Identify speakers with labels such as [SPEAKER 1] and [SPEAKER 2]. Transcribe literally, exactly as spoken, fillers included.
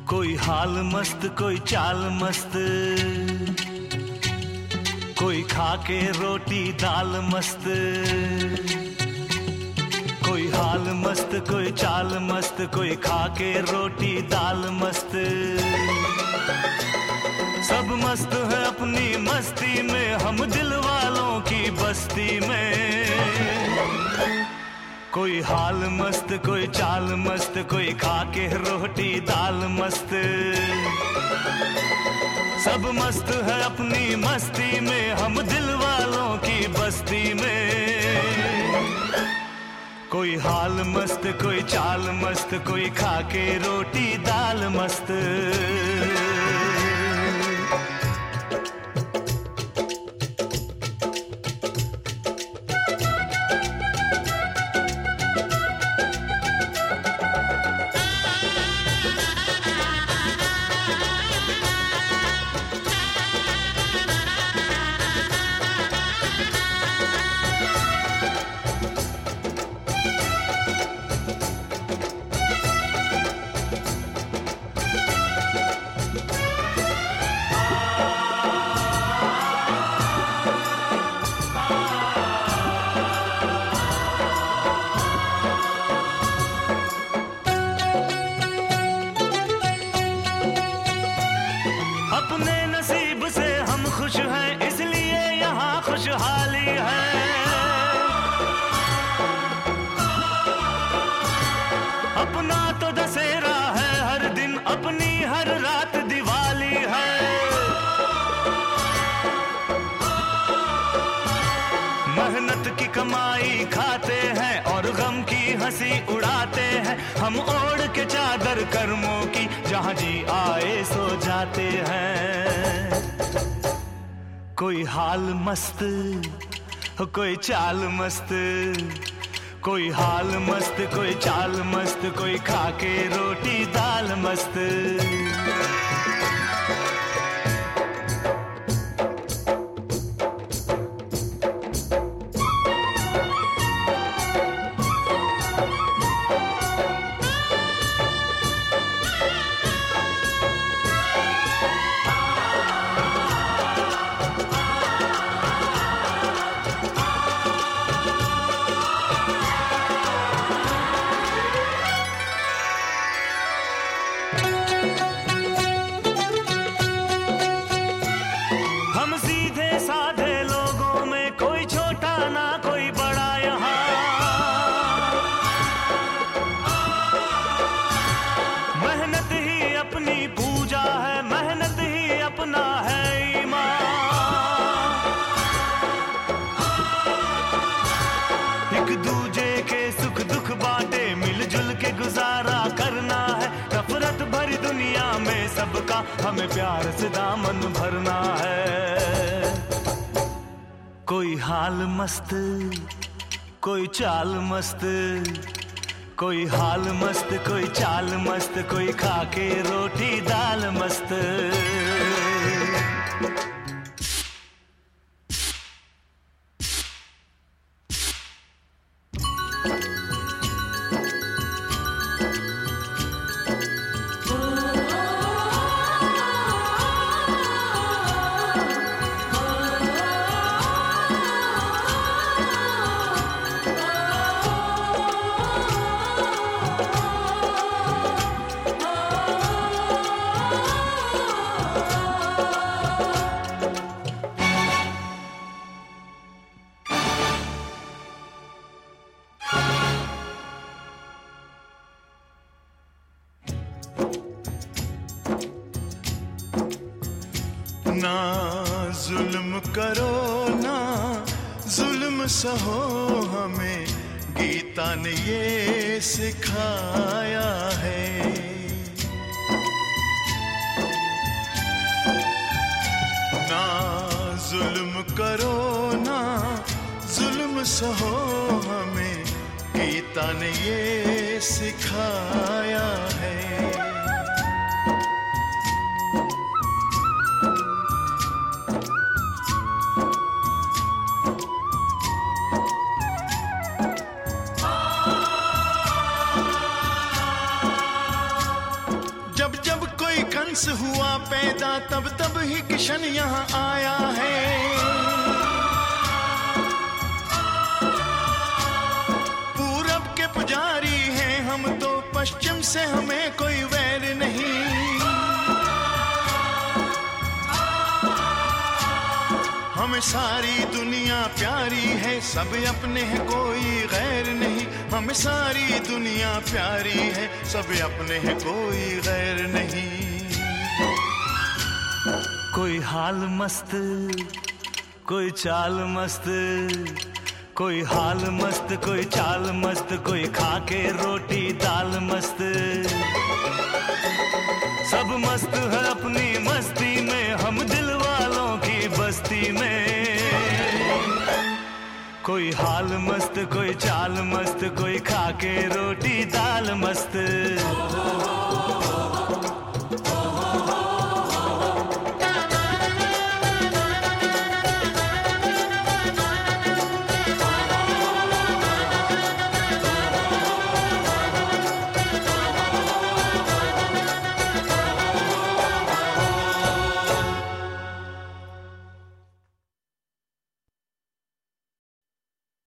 [SPEAKER 1] कोई हाल मस्त कोई चाल मस्त, कोई खा के रोटी दाल मस्त। कोई हाल मस्त कोई चाल मस्त, कोई खा के रोटी दाल मस्त। सब मस्त है अपनी मस्ती में, हम दिल वालों की बस्ती में। कोई हाल मस्त कोई चाल मस्त, कोई खा के रोटी दाल मस्त। सब मस्त है अपनी मस्ती में, हम दिल वालों की बस्ती में। कोई हाल मस्त कोई चाल मस्त, कोई खा के रोटी दाल मस्त। अपने नसीब से हम खुश हैं, इसलिए यहाँ खुशहाली है। अपना तो दशहरा है हर दिन, अपनी हर रात दिवाली है। मेहनत की कमाई खाते हैं और गम की हंसी उड़ाते हैं। हम ओढ़ के चादर कर्मों की, जहाँ जी आए सो जाते हैं। कोई हाल मस्त कोई चाल मस्त, कोई हाल मस्त कोई चाल मस्त, कोई खा के रोटी दाल मस्त। हम सीधे साधे लोगों में, कोई छोटा ना कोई बड़ा यहाँ। मेहनत ही अपनी पूजा है, मेहनत ही अपना है ईमान। एक दूजे के सुख दुख बांटे, मिलजुल के गुजारा करना है। नफरत भरी दुनिया में सबका, हमें प्यार से दामन भरना है। कोई हाल मस्त कोई चाल मस्त, कोई हाल मस्त कोई चाल मस्त, कोई खा के रोटी दाल मस्त।
[SPEAKER 2] ना जुल्म करो ना जुल्म सहो, हमें गीता ने ये सिखाया है। ना जुल्म करो ना जुल्म सहो, हमें गीता ने ये सिखाया है। जब जब पैदा तब तब ही किशन यहाँ आया है। पूरब के पुजारी हैं हम तो, पश्चिम से हमें कोई वैर नहीं। हमें सारी दुनिया प्यारी है, सब अपने हैं कोई गैर नहीं। हमें सारी दुनिया प्यारी है, सब अपने हैं कोई गैर नहीं।
[SPEAKER 1] कोई हाल मस्त, कोई चाल मस्त, कोई हाल मस्त, कोई चाल मस्त, कोई खाके रोटी दाल मस्त। सब मस्त है अपनी मस्ती में, हम दिल वालों की बस्ती में। कोई हाल मस्त, कोई चाल मस्त, कोई खाके रोटी दाल मस्त।